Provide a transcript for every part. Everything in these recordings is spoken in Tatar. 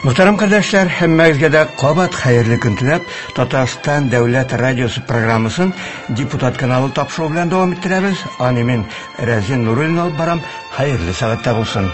Muhtaram kardeşler, hemmezge de kabat hayırlı gün tilep, Tatarstan Devlet Radyosu programısın Deputat kanalı tapşırığı bilen devam ettiremiz. Animin Razin Nurulin alıp baram, hayırlı saatte bulsun.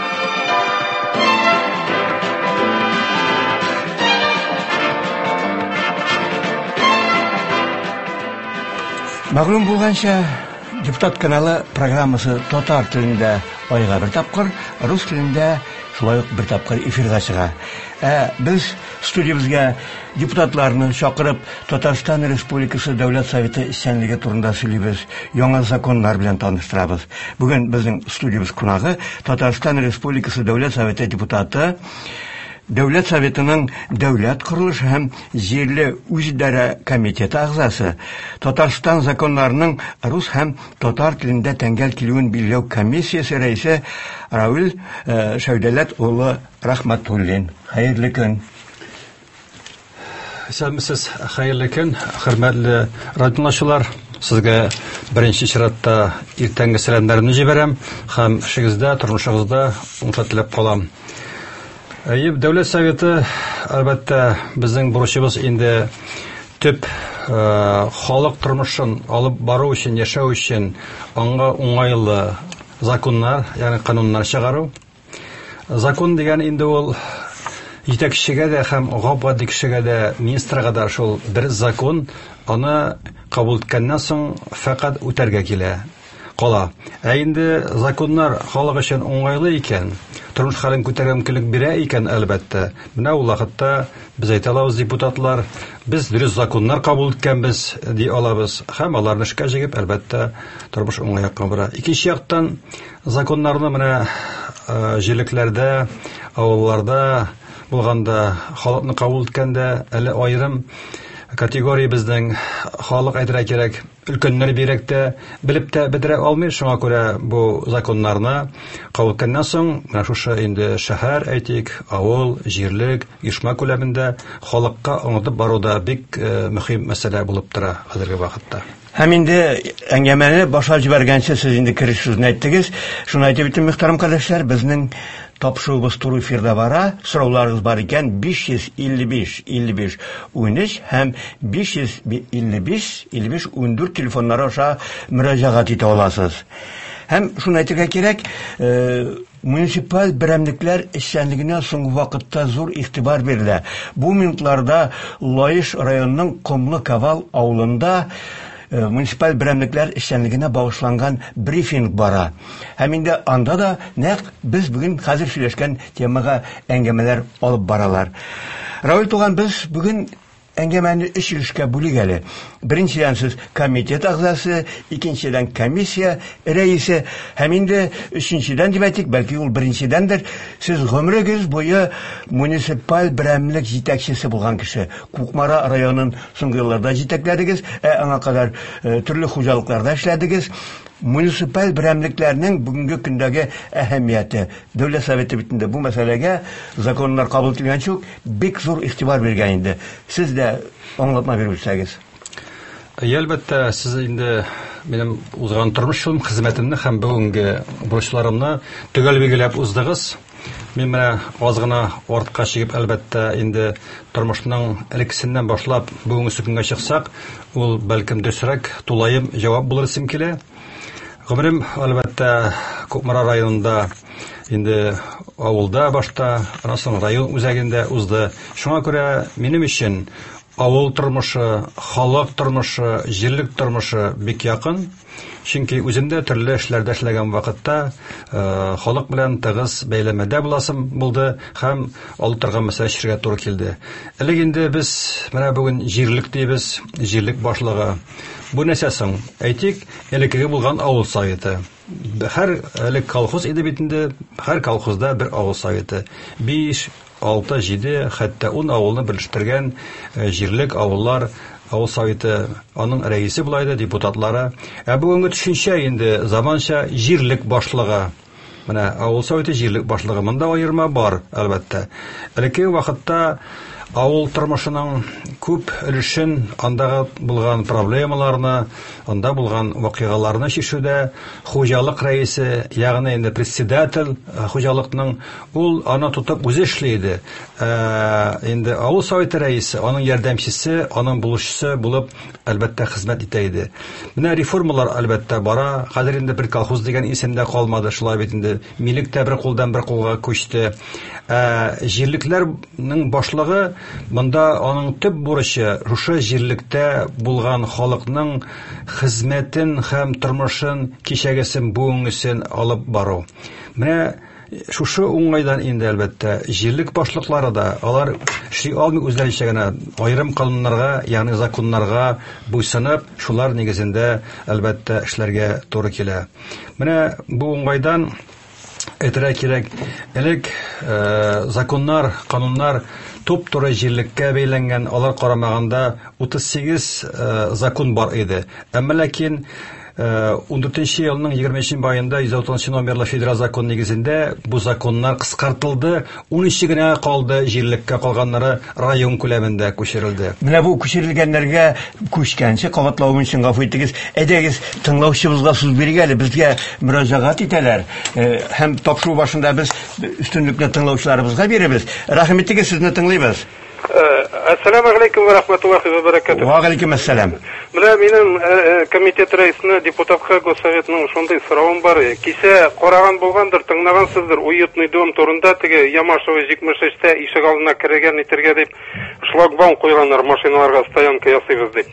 Mağlum bulgança, Deputat kanalı programısı Tatar tilinde ayga bir tapkır, Rus tilinde şulay bir tapkır efirga çıga. Biz stüdyomuzga deputatlarını çakırıp Tatarstan Respublikası Devlet Sovetı işçenligi turunda söyleybiz. Yanga zakonlar bilen tanıştırabız. Bugün bizim stüdyomuz konağı Tatarstan Respublikası Devlet Sovetı deputatı Devlet Sovetinin Devlet Kuruluş hem Yerli Üzdere Komiteti ağzası, Tatarstan zakonlarının Rus hem Tatar tilinde tengel kilüğün bilyev komisyası reisi Raul Şevdelet oğlu Rahmatullin. Hayırlı gün. Сәлемсез, хайырлы көн, хөрмәтле радионаучылар. Сезгә беренче чиратта иртәнге сәламнарымны җибәрәм һәм эшегездә, тормышыгызда уңышлар теләп калам. Дәүләт Советы, әлбәттә, безнең бурычыбыз инде төп халык тормышын алып бару өчен, яшәү өчен аңа уңайлы законнар, ягъни кануннар чыгару. Закон дигән инде ул җитәкчегә дә һәм габгады кешегә дә, министрга да шул бер закон, аны кабул иткәннән соң фақат үтәргә кала. Инде законнар халык өчен уңайлы икән, тормыш хәлен күтәргә мөмкинлек бирә икән, әлбәттә. Менә ул вакытта без әйтә алабыз, депутатлар, без дөрес законнар кабул иткәнбез ди алабыз һәм аларны эшкә җигеп, әлбәттә, тормыш уңайга бара. Икенче яктан, законнарны менә җирлекләрдә, авылларда булганда, халыкны кабул иткәндә, әле аерым категория безнең халык әйтергә кирәк, өлкәннәр бирәк тә, белеп тә бетерә алмый, шуңа күрә бу законнарны кабул иткәннән соң, менә шушы инде шәһәр әйтик, авыл, җирлек, оешма күләмендә халыкка аңлатып баруда бик мөһим мәсьәлә булып тора хәзерге вакытта. Һәм инде әңгәмәне башлап җибәргәнче сез инде кереш сүзне әйттегез. Шуны әйтеп битем, мөхтәрәм кардәшләр, безнең Tapşırığımız turu efirde vara, sorularınız var iken 555 13 hem 555 14 telefonlara aşağı müracaat ete olasınız. Hem şunu aytırga gerek, munisipal biremlikler işçenligine soğuk vakitte zor ihtibar verildi. Bu minutlarda Layış rayonunun Komlu Kaval avlunda munisipal biremlikler işçenligine bağışlangan briefing bara. Hem indi anda da biz bugün hazır söyleşken temaga engemeler alıp baralar. Raul Tuğan, biz bugün engemeni iş ilişke bölügeli. Birinciden siz komitet ağzası, ikinciden komisya reisi, hem indi üçüncüden demedik, belki ol birincidendir. Siz ömrünüz boyu munisipal biremlik jitekçisi bulgan kişi. Kukmara rayonun soңғы yıllarda jiteklediniz, ana kadar türlü hocalıklarda işlediniz. Munisipal biremliklerinin bugünkü gündəki əhəmiyyəti, Devlet Soveti bitində bu məsələyə zakonlar kabul edilən çox bek zor ihtibar vergən indi. Siz də anlatma verirsəniz. Әлбәттә, siz инде минем узган тормыш юлым, хезмәтемне һәм бүгенге бурычларымны төгәл билгеләп уздыгыз. Мин менә аз гына артка чыгып, әлбәттә, инде тормышның элеккесеннән башлап бүгенге көнгә чыксак, ул бәлкем дөресрәк, тулаем җавап булыр исем килә. Гомерем, әлбәттә, Кукмара районында, инде авылда башта, аннан соң район үзәгендә узды. Шуңа күрә минем өчен авыл тормышы, халык тормышы, җирлек тормышы бик якын. Чөнки үземдә төрле эшләрдә эшләгән вакытта халык белән тыгыз бәйләмәдә буласым булды һәм алып торган мәсьәлә чиргә туры килде. Элек инде без менә бүген җирлек дибез, җирлек башлыгы. Бу нәрсә соң? Әйтик, элеккеге булган авыл советы. Һәр элек колхоз иде бит инде, һәр колхозда бер авыл советы. 5, 6, 7, хәтта 10 авылны берләштергән җирлек авыллар авыл советы, аның рәисе булайды, депутатлары. Бүгенге төшенчә инде заманча җирлек башлыгы. Менә авыл советы җирлек башлыгы, монда аерма бар, әлбәттә. Элекке вакытта авыл тормышының күп өлешен андагы булган проблемаларны, анда булган вакыйгаларны шишүдә хуҗалык рәисе, ягъни инде председатель хуҗалыкның ул аны тотып үзе эшләйде. Инде авыл советы рәисе, аның ярдәмчесе, аның булышчысы булып әлбәттә хезмәт итә иде. Менә реформалар әлбәттә бара. Хәзер инде бер колхоз дигән исемдә калмады, шулай бит инде милек тә бер кулдан бер кулга күчте. Җирлекләрнең башлыгы монда аның төп бурычы шушы җирлектә булган халыкның хезмәтен һәм тормышын кичәгесен бүгенгесен алып бару. Менә шушы уңайдан инде әлбәттә җирлек башлыклары да алар эшли алмый үзләренчә генә аерым кануннарга, ягъни законнарга буйсынып, шулар нигезендә әлбәттә эшләргә туры килә. Менә бу уңайдан әйтергә кирәк, элек законнар, кануннар туп-туры җирлеккә бәйләнгән, алар карамаганда 38 закон бар иде. Әмма ләкин 14 елның 23 айында 106 номерлы федераль закон нигезендә бу законнар кыскартылды, 13 генә калды, җирлеккә калганнары район күләмендә күчерелде. Менә бу күчерелгәннәргә күчкәнче кабатлавым өчен гафу итегез. Әйдәгез, тыңлаучыбызга сүз биргә әле, безгә мөрәҗәгать итәләр. Һәм тапшыру башында без өстенлекне тыңлаучыларыбызга бирәбез. Рәхмәт итегез, сезне тыңлыйбыз. Ассаламу алейкум ва рахматуллахи ва баракатух. Ва алейкум ассалам. Менә минем комитет рәисенә, депутатка Госсоветның шундый соравым бар. Кичә караган булгандыр, тыңлагансыздыр, уютный дом турында теге Ямашева 73-тә ишек алдына кергән итергә дип шлагбаум куйганнар, машиналарга стоянка ясыйбыз дип.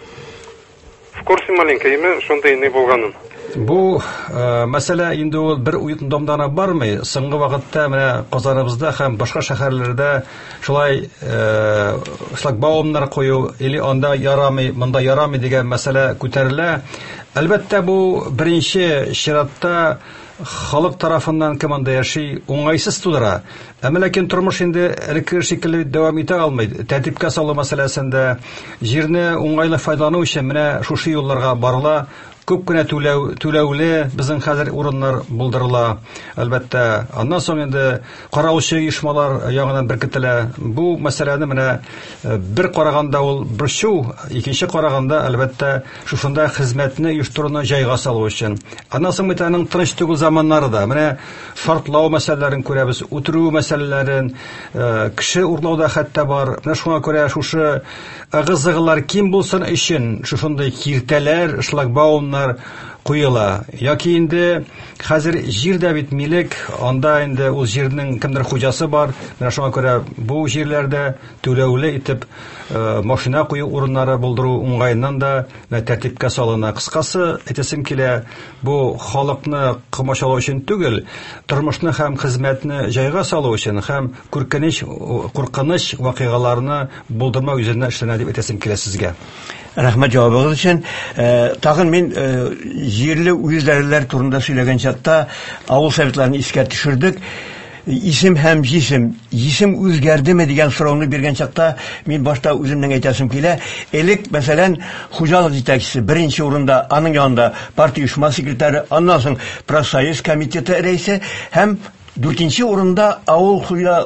В курсе маленькийме шундый не булганын. Бу мәсьәлә инде ул бер уютный домда бармый. Соңгы вакытта менә Казаныбызда һәм башка шәһәрләрдә шулай шлагбаумнар кую или анда ярамый, монда ярамый дигән мәсьәлә күтәрелә. Әлбәттә бу беренче чиратта халык тарафыннан кем анда яши уңайсыз тудыра. Әмма ләкин тормыш инде элекке шикелле дәвам итә алмый. Тәртипкә салу мәсьәләсендә җирне уңайлы файдалану өчен менә шушы юлларга барыла. Күп кенә түләүле безнең хәзер урыннар булдырыла. Әлбәттә, аннан соң инде караучы оешмалар ягыннан беркетелә. Бу мәсьәләне менә бер караганда ул борчу, икенче караганда әлбәттә шушында хезмәтне оештыруны җайга салу өчен. Аннан соң битәнең тыныч түгел заманнары да. Менә шартлау мәсьәләләрен күрәбез, үтерү мәсьәләләрен, кеше урлауда хәтта бар. Менә шуңа күрә шушы ыгы-зыгылар ким булсын өчен шушындай киртәләр, шлагбаумнар куела. Яки инде хәзер җирдә бит милек, анда инде ул җирнең кемдер хуҗасы бар. Менә шуңа күрә бу җирләрдә түләүле итеп машина кую урыннары булдыру уңайыннан да тәртипкә салына. Кыскасы, әйтәсем килә, бу халыкны кымачалау өчен түгел, тормышны һәм хезмәтне җайга салу өчен һәм куркыныч вакыйгаларны булдырмау үзенә эшләнә дип әйтәсем килә сезгә. Рәхмәт җавабыгыз өчен. Тагын мин җирле үзләрләр турында сөйләгән чакта авыл советларын искә төшердек. Исем һәм исем үзгәрдеме дигән сорауны биргән чакта мин башта үземнең әйтәсем килә. Элек, мәсәлән, хуҗалык җитәкчесе беренче урында, аның янында партия оешма секретаре, аннан соң профсоюз комитеты рәисе һәм 4-нче урында авыл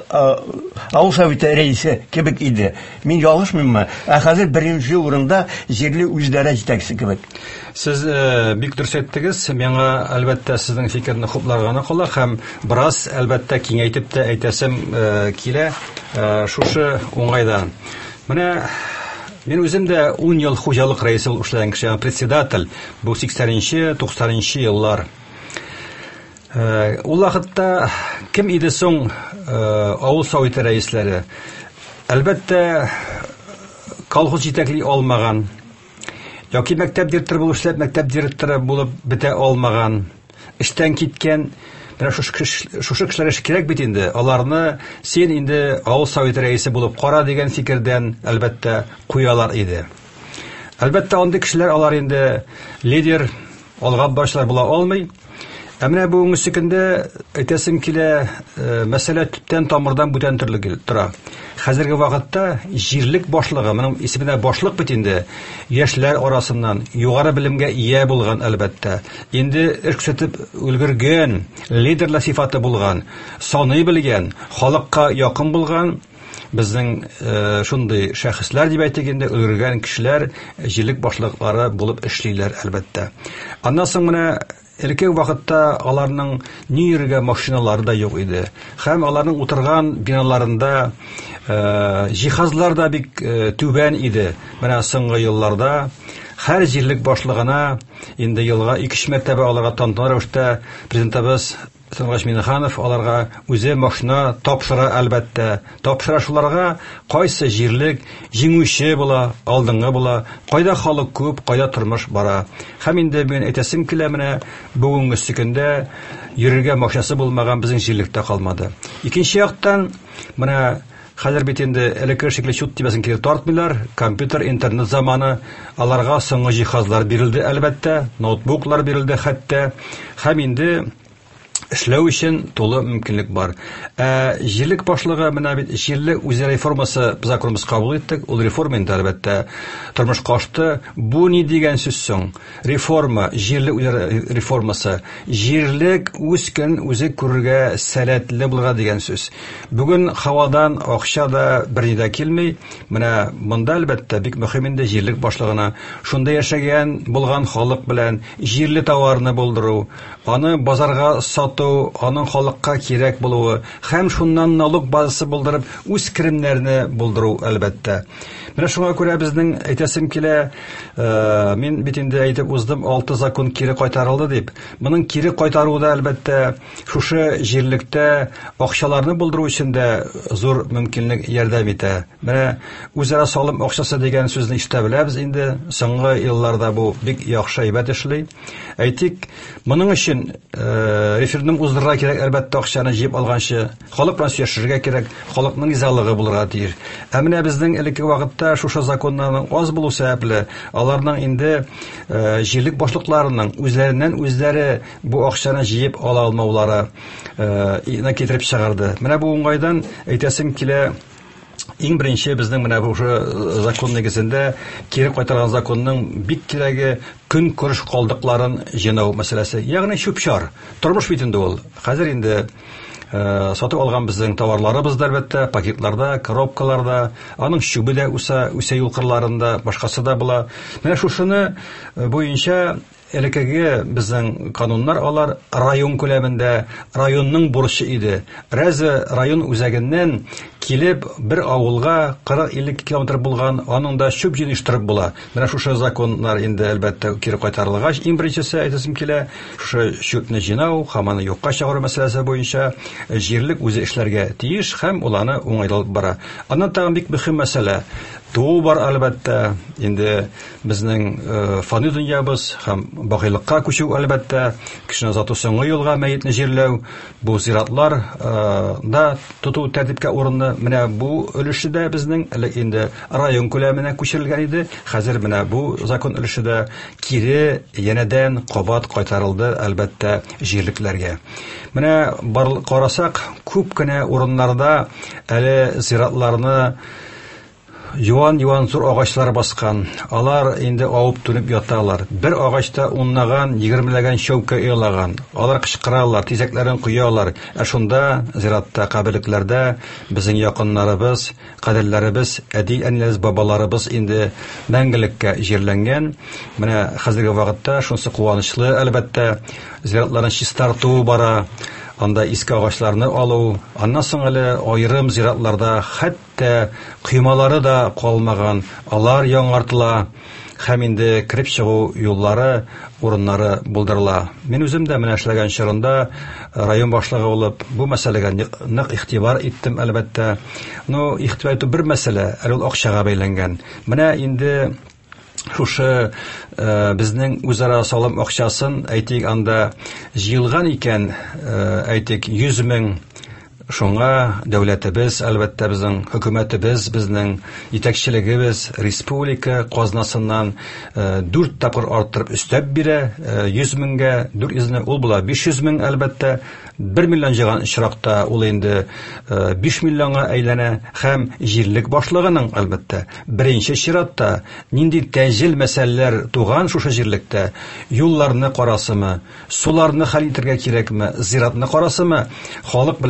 советы рәисе кебек иде. Мин ялгышмыйммы? Хәзер беренче урында җирле үзләре җитәкчесе кебек. Сез бик дөрес әйттегез. Миңа әлбәттә сезнең фикерне хупларга кала һәм бераз әлбәттә киңәйтеп тә әйтәсем килә шушы уңайдан. Менә мин үзем дә 10 ел хуҗалык рәисе булып эшләгән кеше, председатель. Бу 80-90 еллар. Ул вакытта кем иде соң авыл советы рәисләре? Әлбәттә колхоз җитәкли алмаган, яки мәктәп директоры булып эшләп, мәктәп директоры булып бетә алмаган, эштән киткән, менә шушы кешеләр эш кирәк бит инде. Аларны син инде авыл советы рәисе булып кара дигән фикердән әлбәттә куялар иде. Әлбәттә андый кешеләр алар инде лидер, алга башлар була алмый. Әмма бу мөсикендә әйтәсем килә, мәсьәлә төптән тамырдан бүтән төрле тора. Хәзерге вакытта җирлек башлыгы, моның исеменә башлык бит инде, яшьләр арасыннан югары белемгә ия булган әлбәттә. Инде эш күрсәтеп өлгергән, лидерлар сыйфаты булган, саный белгән, халыкка якын булган, безнең шундый шәхесләр дип әйтгәндә өлгергән кешеләр җирлек башлыклары булып эшлиләр әлбәттә. Аннан соң менә Элек вакытта аларның ни йөргән машиналары да юк иде. Һәм аларның утырган биналарында җиһазлар да бик түбән иде. Менә соңгы елларда һәр җирлек башлыгына инде елга 2 мәртәбә аларга тантана рәвештә президентыбыз Сәнгать Миннеханов аларга үзе машина тапшыра әлбәттә. Тапшыра шуларга кайсы җирлек җиңүче була, алдыңгы була, кайда халык күп, кайда тормыш бара. Һәм инде мен әйтәсем килә менә бүгенге көндә йөрергә машинасы булмаган безнең җирлектә калмады. Икенче яктан менә хәзер бит инде элекке шикле чут тибәсен кире тартмыйлар, компьютер, интернет заманы, аларга соңгы җиһазлар бирелде әлбәттә, ноутбуклар бирелде хәтта, һәм инде эшләү өчен тулы мөмкинлек бар. Җирлек башлыгы менә бит җирлек үзе реформасы законыбыз кабул иттек. Ул реформа инде әлбәттә тормыш кашты. Бу ни дигән сүз соң? Реформа, җирлек үзе реформасы, җирлек үз көн үзе күрергә сәләтле булырга дигән сүз. Бүген һавадан акча да берни дә килми. Менә монда әлбәттә бик мөһим инде җирлек башлыгына шунда яшәгән булган халык белән җирле товарны булдыру, аны базарга аның халыкка кирәк булуы, һәм шуннан налог базасы булдырып, үз керемнәрне булдыру әлбәттә. Менә шуңа күрә безнең әйтәсем килә, мин бит инде әйтеп уздым, 6 закон кире кайтарылды дип. Моның кире кайтаруы әлбәттә шушы җирлектә акчаларны булдыру өчен дә зур мөмкинлек ярдәм итә. Менә үзара салым акчасы дигән сүзне ишетә беләбез инде, соңгы елларда бу бик яхшы әйбәт эшли. Әйтик, моның өчен референдум уздырырга кирәк, әлбәттә акчаны җыеп алганчы, халык белән сөйләшергә кирәк, халыкның ризалыгы булырга тиеш. Ә менә безнең элекке вакытта шушы законнарның аз булу сәбәпле, аларның инде җирлек башлыкларының үзләреннән үзләре бу акчаны җыеп ала алмаулары китереп чыгарды. Менә бу уңайдан әйтәсем килә, иң беренче безнең менә бу закон нигезендә кире кайтарган законның бик кирәге көн күреш калдыкларын җыйнау мәсьәләсе. Ягъни чүп-чар. Тормыш бит инде ул. Хәзер инде сатып алган безнең товарларыбыз да әлбәттә пакетларда, коробкаларда, аның чүбе дә үсә юл кырларында, башкасы да була. Менә шушыны буенча элеккеге безнең кануннар алар район күләмендә, районның бурычы иде. Район үзәгеннән килеп бер авылга 40-50 километр булган, аның да чүп җыештырып була. Менә шушы законнар инде әлбәттә кире кайтарылгач, иң беренчесе әйтәсем килә, шушы чүпне җыйнау, һәм аны юкка чыгару мәсьәләсе буенча җирлек үзе эшләргә тиеш һәм уланы уңайлап бара. Аннан тагын бик мөһим мәсьәлә туу бар әлбәттә. Инде безнең фани дөньябыз һәм багыйлыкка күчү әлбәттә, кешене заты соңгы юлга мәетне җирләү, бу зиратлар да тоту тәртипкә урынны. Менә бу өлеше дә безнең инде район күләменә күчерелгән иде. Хәзер менә бу закон өлеше дә кире янәдән кабат кайтарылды әлбәттә җирлекләргә. Менә карасак, күп кенә урыннарда әле зиратларны юан зур агачлар баскан. Алар инде авып түнеп яталар. Бер агачта 10-наган, 20-ләгән шәүкә ылаган. Алар кычкыралар, тизәкләрен куялар. Шунда зиратта, каберлекләрдә безнең якыннарыбыз, кадерләребез, әни-әниләребез, бабаларыбыз инде мәңгелеккә җирләнгән. Менә хәзерге вакытта шунысы куанычлы әлбәттә, зиратларны чистарту бара. Анда иске агачларны алу, аннан соң әле аерым зиратларда хәтта кыймалары да калмаган, алар яңартыла, һәм инде кирип чыгу юллары, урыннары булдырыла. Мин үзем дә менә эшләгән чорында район башлыгы булып, бу мәсьәләгә нык игътибар иттем әлбәттә. Игътибар итү бер мәсьәлә, ул акчага бәйләнгән. Менә инде шушы безнең үзара салым акчасын әйтик анда җыелган икән, әйтик 100 мең. Шуңа дәүләтебез, әлбәттә безнең хөкүмәтебез, безнең итәкчелегебез республика казнасыннан 4 тапкыр арттырып өстәп бирә. 100 меңгә 400 ул була 500 мең әлбәттә. 1 миллион җыган очракта ул инде 5 миллионга әйләнә, һәм җирлек башлыгының әлбәттә беренче чиратта нинди тәҗил мәсьәләләр туган шушы җирлектә, юлларны карасымы, суларны хәл итәргә кирәкме, зиратны карасымы, халык белән килешкән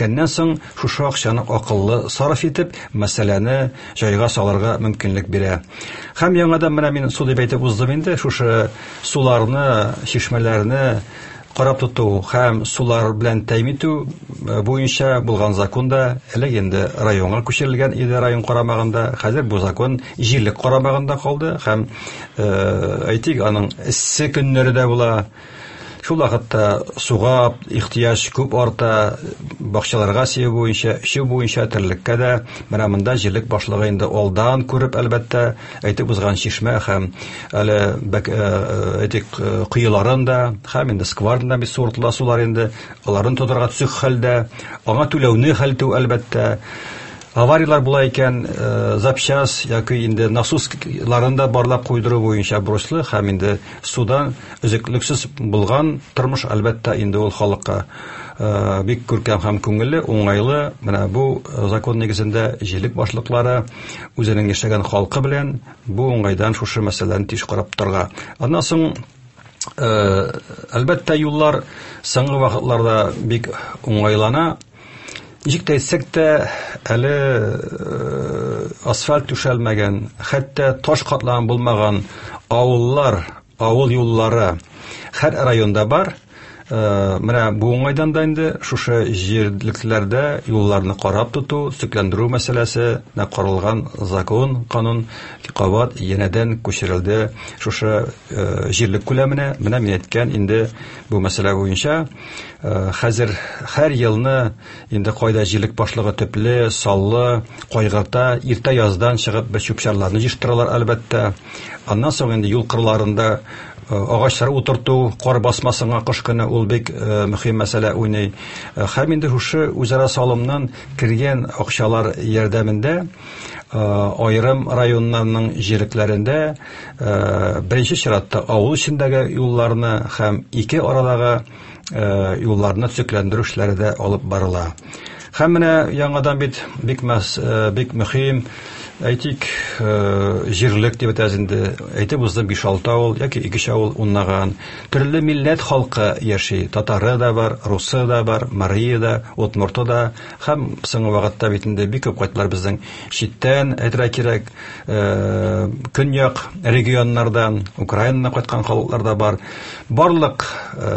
җиткәннән соң шушы акчаны акыллы сарыф итеп, мәсьәләне җайга салырга мөмкинлек бирә. Һәм яңадан менә мин су дип әйтеп уздым инде, шушы суларны, чишмәләрне карап тоту һәм сулар белән тәэмин итү буенча булган законда элек инде районга күчерелгән иде, район карамагында. Хәзер бу закон җирлек карамагында калды һәм әйтик, аның эссе көннәре дә була. Шул вакытта суга ихтыяҗ күп арта, бакчаларга сыю буенча, эшү буенча терлеккә дә менә монда җирлек башлыгы инде алдан күреп, әлбәттә, әйтеп узган чишмә һәм әле әйтик кыйларын да, һәм инде скварында бит сортла сулар инде, аларын тотарга төзек хәлдә, аңа түләүне хәл итү, әлбәттә. Авариялар була икән, запчас яки инде насосларында барлап куйдыру буенча бурычлы һәм инде судан өзеклексез булган тормыш, әлбәттә, инде ул халыкка бик күркәм һәм күңелле, уңайлы. Менә бу закон нигезендә җирлек башлыклары үзенең яшәгән халкы белән бу уңайдан шушы мәсьәләне тиз карап торга. Аннан соң әлбәттә юллар соңгы вакытларда бик уңайлана. Ничек тә әйтсәк тә, әле асфальт түшәлмәгән, хәтта таш катлаган булмаган авыллар, авыл юллары һәр районда бар. Менә бу уңайдан да инде шушы җирлекләрдә юлларны карап тоту, сөкләндерү мәсьәләсе каралган закон, канун кабат янәдән күчерелде шушы җирлек күләменә. Менә мин әйткән инде бу мәсьәлә буенча хәзер һәр елны инде кайда җирлек башлыгы төпле, саллы, кайгырта, иртә яздан чыгып бер чүпчәрләрне җыштыралар, әлбәттә. Аннан соң инде юл кырларында агачлар утырту, кар басмасыңа кыш көне ул бик мөһим мәсьәлә уйный. Һәм инде шушы үзара салымнан кергән акчалар ярдәмендә айрым районнарның җирлекләрендә беренче чиратта авыл içindәге юлларны һәм ике арадагы юлларны төзекләндерү эшләре дә алып барыла. Һәм менә яңадан бик мөһим, әйтик, җирлек дип әйтәзенде, әйтеп уздым 5-6 авыл яки 2 авыл уннаган. Төрле милләт халкы яши. Татары да бар, русы да бар, марие да, удмурты да. Һәм соңгы вакытта бит инде бик күп кайтлар безнең читтән, әйтергә кирәк, көньяк регионнардан, Украинадан кайткан халыклар да бар. Барлык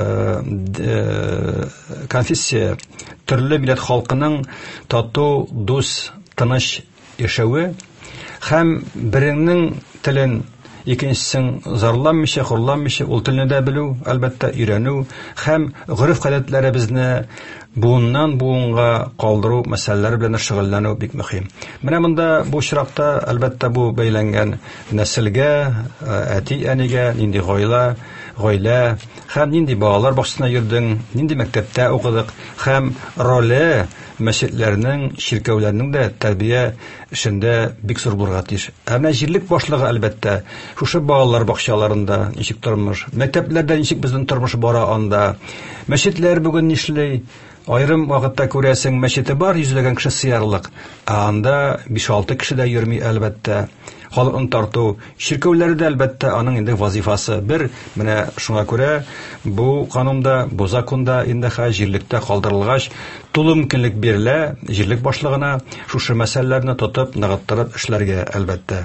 конфессия, төрле милләт халкының тату, дус, тыныч яшәве һәм беренең телен икенчесен зарламыйча, хурланмыйча, ул телне дә белү, әлбәттә, өйрәнү һәм гореф-гадәтләребезне буыннан буынга калдыру мәсьәләләре белән шөгыльләнү бик мөһим. Менә монда бу чиракта, әлбәттә, бу бәйләнгән нәселгә, әти-әнигә, нинди гаилә һәм нинди балалар бакчасына йөрдең, нинди мәктәптә укыдык һәм роле мәчетләрнең, ширкәүләрнең дә тәрбия эшендә бик зур булырга тиеш. Әмма җирлек башлыгы, әлбәттә, шушы балалар бакчаларында ничек тормыш, мәктәпләрдә ничек безнең тормыш бара анда, мәчетләр бүген нишләй? Айрым вакытта күрәсең, мәчете бар, йөзләгән кеше сыярлык. Анда 5-6 кеше дә йөрми, әлбәттә. Халыкны тарту, ширкәүләре дә, әлбәттә, аның инде вазифасы бер. Менә шуңа күрә бу канунда, бу законда инде җирлектә калдырылгач, тулы мөмкинлек бирелә җирлек башлыгына шушы мәсьәләләрне тотып, ныгыттырып эшләргә, әлбәттә.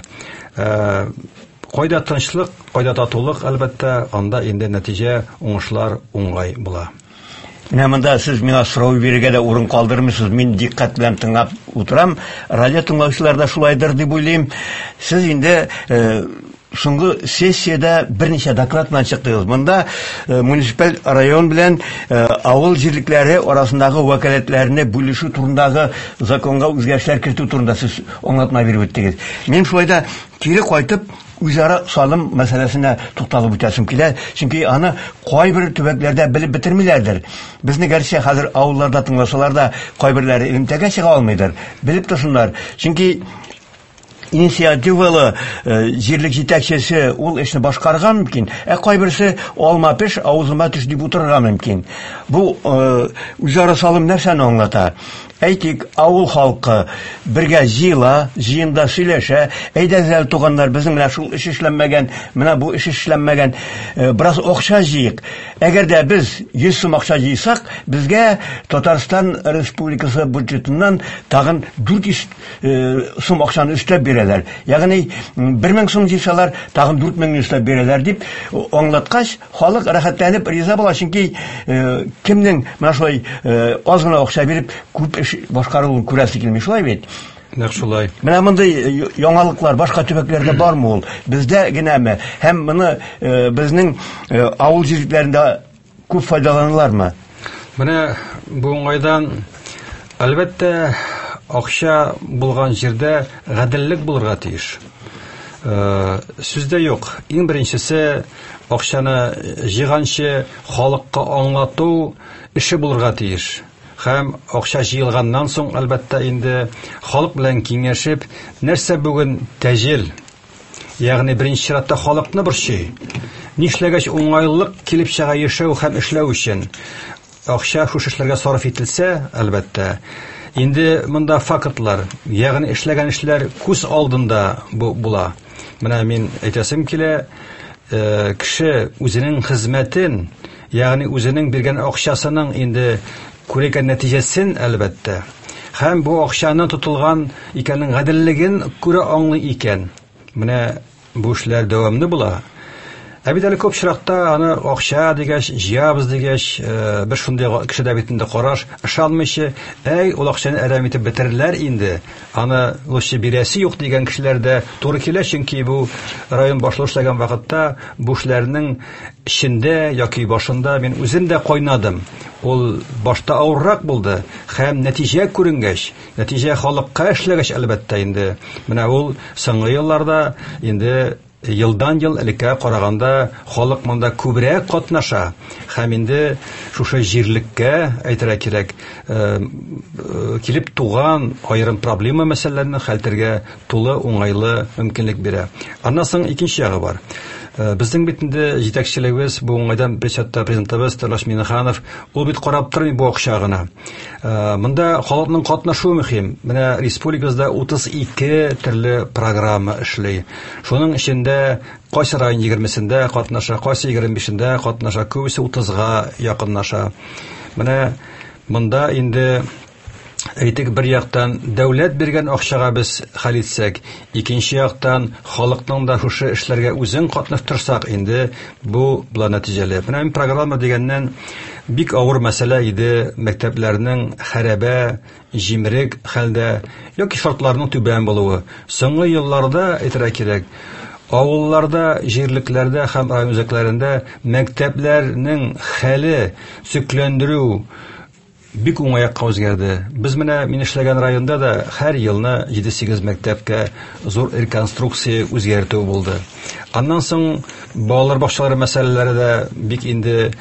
Кайда тынычлык, кайда татулык, әлбәттә, анда инде нәтиҗә, уңышлар уңай була. Менә монда сез миңа сорау бирергә дә урын калдырмыйсыз. Мин диккать белән тыңлап утырам. Радио тыңлаучылар да шулайдыр дип уйлыйм. Сез инде соңгы сессияда берничә доклад белән чыктыгыз. Монда муниципаль район белән авыл җирлекләре арасындагы вәкаләтләрне бүлешү турындагы законга үзгәрешләр кертү турында сез аңлатма биреп үттегез. Мин шулай да кире кайтып үзара салым мәсьәләсенә тукталып үтәсем килә, чөнки аны кайбер төбәкләрдә белеп бетермиләрдер. Безне гәрчә хәзер авылларда тыңласалар да кайберләре элемтәгә чыга алмыйдыр. Белеп торсыннар. Чөнки инициативалы җирлек җитәкчесе ул эшне башкарган мөмкин, кайберсе алма пеш авызыма төш дип утырырга мөмкин. Бу үзара салым нәрсәне аңлата? әйтик, авыл халкы бергә җыенда сөйләшә, әйдәгез туганнар, безнең менә шул эш эшләнмәгән, менә бу эш эшләнмәгән, бераз акча җыйк. Әгәр дә без 100 сум акча җыйсак, безгә Татарстан Республикасы бюджетыннан тагын 400 сум акчаны өстәп бирәләр. Ягъни 1000 сум җыйсалар, тагын 4000 өстәп бирәләр дип аңлаткач, халык рәхәтләнеп риза була, чөнки кемнең менә шулай аз гына акча биреп күп эш башкаруын күрәсе килми, шулай бит. Нәкъ шулай. Менә мондай яңалыклар башка төбәкләрдә бармы ул? Бездә генәме? Һәм моны безнең авыл җирләрендә күп файдаланалармы? Менә бу уңайдан әлбәттә акча булган җирдә гаделлек булырга тиеш. Сүздә юк. Иң беренчесе акчаны җыйганчы халыкка аңлату эше булырга тиеш. Һәм акча җыелганнан соң әлбәттә инде халык белән киңәшеп, нәрсә бүген тәҗил, ягъни беренче чиратта халыкны борчый. Нишләгәч уңайлык килеп чыга яшәү һәм эшләү өчен акча шушы эшләргә сарыф ителсә, әлбәттә инде монда фактлар, ягъни эшләгән эшләр күз алдында була. Менә мин әйтәсем килә, кеше үзенең хезмәтен, ягъни үзенең биргән акчасының инде күргән нәтиҗәсен әлбәттә. Һәм бу акчаның тотылган икәнен гаделлеген күрә аңлый икән. Менә бу эшләр дәвамлы була. Бит әле күп чиракта аны акча дигәч, җыябыз дигәч, бер шундый кеше дә битендә караш, ышанмыйча, ул акчаны әрәм итеп бетерләр инде. Аны лучше бирәсе юк дигән кешеләр дә туры килә, чөнки бу район башлау эшләгән вакытта бу эшләрнең эчендә яки башында мин үзем дә кайнадым. Ул башта авыррак булды, һәм нәтиҗә күренгәч, нәтиҗә халыкка эшләгәч әлбәттә инде. Менә ул соңгы елларда инде елдан-ел элеккә караганда халык монда күбрәк катнаша. Һәм инде шушы җирлеккә әйтергә кирәк, килеп туган аерым проблема мәсьәләләрне хәл итәргә тулы уңайлы мөмкинлек бирә. Аннан соң икенче ягы бар. Безнең бит инде җитәкчелегебез бу уңайдан президентыбыз Тарлаш Миннеханов ул бит карап тормый бу акча гына. Монда халыкның катнашуы мөһим. Менә республикабызда 32 төрле программа эшли. Шуның эчендә кайсы район 20-сендә катнаша, кайсы 25-сендә катнаша, күбесе 30-га якыннаша. Менә монда инде әйтик, бер яктан дәүләт биргән акчага без хәл итсәк, икенче яктан халыкның да шушы эшләргә үзен катнаштырсак, инде бу була нәтиҗәле. Менә программа дигәннән бик авыр мәсьәлә иде мәктәпләрнең хәрабә, җимерек хәлдә яки шартларның түбән булуы. Соңгы елларда әйтергә кирәк, авылларда, җирлекләрдә һәм район үзәкләрендә мәктәпләрнең хәле, сөкләндерү бик уңайга үзгәрде. Без менә мин эшләгән районда да һәр елны 7-8 мәктәпкә зур реконструкция үзгәртү булды. Аннан соң балалар бакчалары мәсьәләләре дә бик инде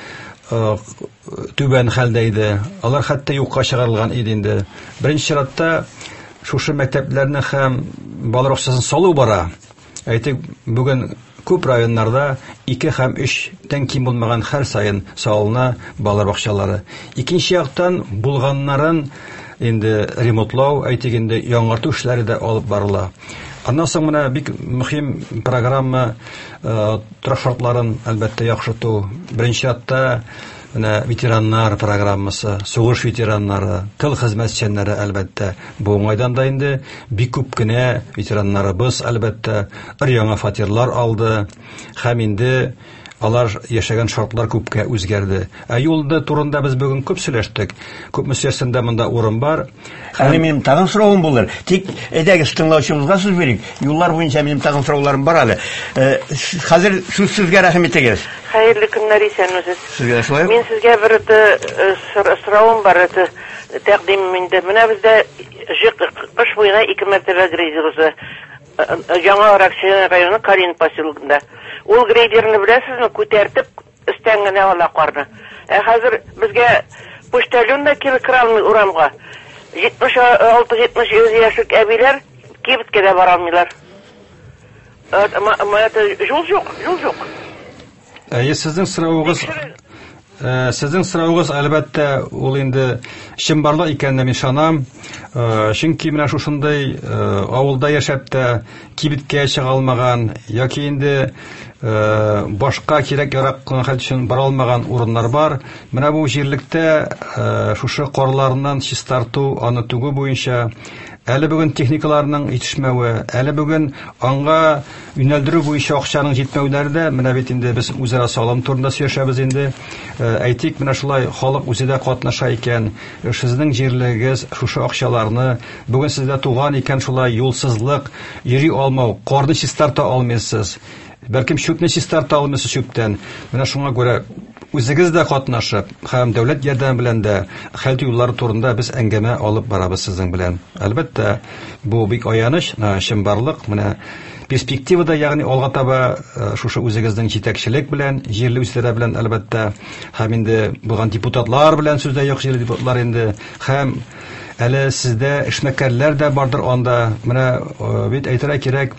түбән хәлдә иде. Алар хәтта юкка чыгарылган иде инде. Беренче чиратта шушы мәктәпләрне һәм балалар бакчасын салу бара. Әйтик, бүген күп районнарда 2 һәм 3 тәнким булмаган һәр сайын салына балалар бакчалары. Икенче яктан булганнарын инде ремонтлау, әйтик инде яңарту эшләре дә алып барыла. Аннан соң менә бик мөһим программа торак шартларын әлбәттә яхшырту. Беренче чиратта менә ветераннар программасы, сугыш ветераннары, тыл хезмәтчәннәре әлбәттә. Бу уңайдан да инде бик күп кенә ветераннарыбыз әлбәттә яңа фатирлар алды. Һәм инде алар яшәгән шартлар күпкә үзгәрде. Юлда турында без бүген күп сөйләштек. Күп мәсьәләсендә монда урын бар. Әле минем тагын соравым булыр. Тик әйдәгез тыңлаучыбызга сүз бирик. Юллар буенча минем тагын сорауларым бар әле. Хәзер сүз сезгә рәхмәт итегез. Хәерле көннәр исәнмесез. Сезгә шулай. Мин сезгә бер соравым бар, тәкъдим инде. Менә бездә кыш буена 2 мәртәбә грейдеры Яңа Аракчы районы Калин поселогында. Ул грейдерны беләсезме, күтәртеп өстән генә ала карны. Хәзер безгә почтальонда килкрамный урамга 76-70 яшьлек әбиләр кибеткә дә бара алмыйлар. Юл юк. Сезнең соравыгыз Сезнең сораугыз әлбәттә ул инде чынбарлык икәнне мин ышанам. Чөнки менә шушындай авылда яшәп тә кибеткә чыга алмаган яки инде башка кирәк-ярак хәл өчен бара алмаган урыннар бар. Менә бу җирлектә шушы карларыннан чистарту, аны түгү буенча әле бүген техникаларның итешмәве, әле бүген аңга юнәлдерү буенча акчаның җитмәүләре менә бит инде без үзара салым турында сөйләшәбез инде. Әйтик, менә шулай халык үзе дә катнаша икән. Сезнең җирлегегез шушы акчаларны бүген сездә туган икән, шулай юлсызлык, йөри алмау, карны чистарта алмыйсыз. Бәлкем чүпне чистарта алмыйсыз чүптән. Менә шуңа күрә үзегез дә катнашып, һәм дәүләт ярдәме белән дә хәл юллары турында без әңгәмә алып барабыз сезнең белән. Әлбәттә, бу бик аяныч, чынбарлык, менә перспективада, ягъни алга таба шушы үзегезнең җитәкчелек белән, җирле үзләре белән әлбәттә, һәм инде булган депутатлар белән сүздә юк, җирле депутатлар инде, һәм әле сездә эшмәкәрләр дә бардыр анда. Менә бит әйтергә кирәк,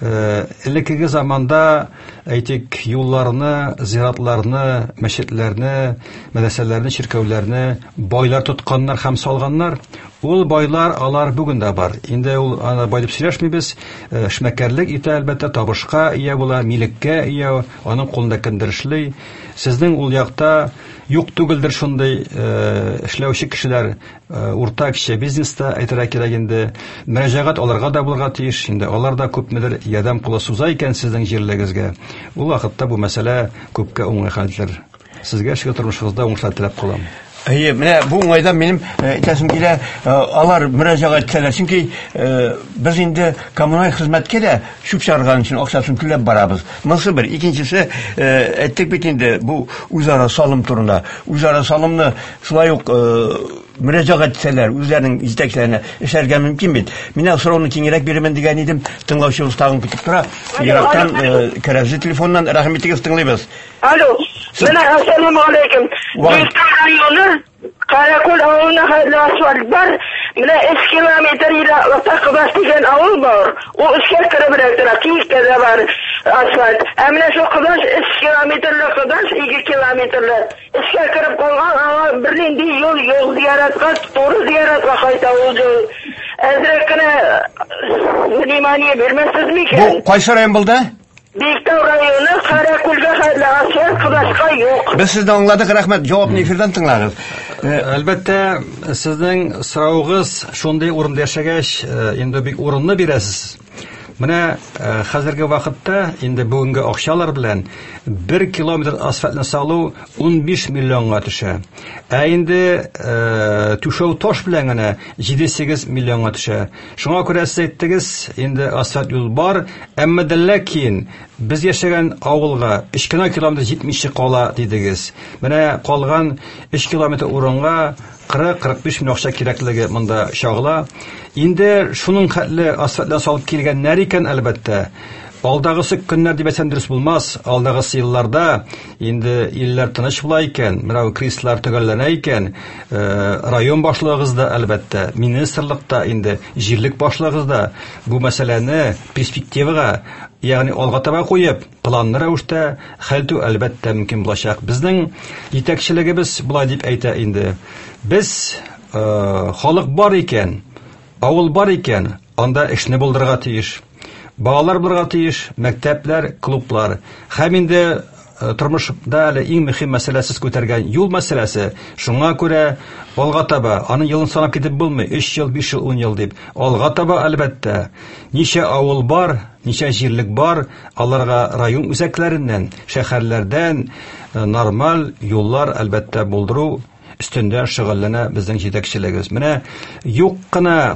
элекке заманда әйтик юлларны, зиратларны, мәчетләрне, мәдрәсәләрне, чиркәүләрне байлар тотканнар һәм салганнар. Ул байлар, алар бүген дә бар. Инде ул аны бай дип сөйләшмибез. Эшмәкәрлек итә әлбәттә, табышка ия була, милеккә ия, аның кулында кемдер эшли. Сезнең ул якта юк түгелдер шундый эшләүче кешеләр, урта кичә бизнеста әйтергә кирәк инде. Мөрәҗәгать аларга да булырга тиеш. Инде алар да күпмедер ярдәм кулы суза икән сезнең җирлегегезгә. Ул вакытта бу мәсьәлә күпкә уңай хәлдер. Сезгә шушы тормышыгызда уңышлар теләп калам. Менә бу уңайда минем әйтәсем килә, алар мөрәҗәгать итәләр, чөнки без инде коммуналь хезмәткә дә чүп чарган өчен акчасын түләп барабыз. Монысы бер. Икенчесе, әйттек бит инде бу үзара салым турында. Үзара салымны шулай ук мөрәҗәгать итәләр, үзләренең җитәкчеләренә эшләргә мөмкин бит. Менә сорауны киңрәк бирәмен дигән идем. Тыңлаучыбыз тагын китеп тора. Ерактан кәрәзле телефоннан рәхмәт итегез, тыңлыйбыз. Алло. Менә ассаламу алейкум. Районы Каракул авылына хәйле асфальт бар. Менә 3 километр еракта Кыбаш дигән авыл бар. Ул эшкә кереп тора, киңкә дә бар асфальт. Менә шул Кыбаш 3 километрлы Кыбаш 2 километрлы. Эшкә кереп калган, аңа бернинди юл зияратка, туры зияратка кайта ул. Әзрәк кенә внимание бирмәссез микән? Бу кайсы район булды? Биектау районы, Каракүлгә хәйле асфальт, Кыбашка юк. Без сездән аңладык, рәхмәт. Җавапны эфирдан тыңлагыз. Әлбәттә, сезнең сораугыз шундый урында яшәгәч, инде бик урынны бирәсез. Менә хәзерге вакытта инде бүгенге акчалар белән 1 километр асфальтны салу 15 миллионга төшә. Инде түшәү таш белән генә 7-8 миллионга төшә. Шуңа күрә сез әйттегез, инде асфальт юл бар, әмма дә ләкин без яшәгән авылга 3 километр 70 кала дидегез. Менә калган 3 километр урынга 40-45 миллион акча кирәклеге монда чагыла. Инде шуның хәтле асфальтлар салып килгәннәр икән әлбәттә. Алдагысы көннәр дибәсәм дөрес булмас. Алдагысы елларда инде илләр тыныч була икән, менә крислар төгәлләнә икән. Район башлыгыбыз да әлбәттә, министрлыкта инде җирлек башлыгыбыз да бу мәсьәләне перспективага, ягъни алга таба куеп, планлы рәвештә хәл итү әлбәттә мөмкин булачак. Безнең җитәкчелегебез булай дип әйтә инде. Без халык бар икән, авыл бар икән, анда эшне булдырырга тиеш. Балалар булырга тиеш, мәктәпләр, клублар. Һәм инде тормышта әле иң мөһим мәсьәләсез күтәргән юл мәсьәләсе. Шуңа күрә алга таба, аны елын санап китеп булмый, 3 ел, 5 ел, 10 ел дип. Алга таба әлбәттә ничә авыл бар, ничә җирлек бар, аларга район үзәкләреннән, шәһәрләрдән нормаль юллар әлбәттә булдыру өстендә шөгыльләнә безнең җитәкчелегебез. Менә юк кына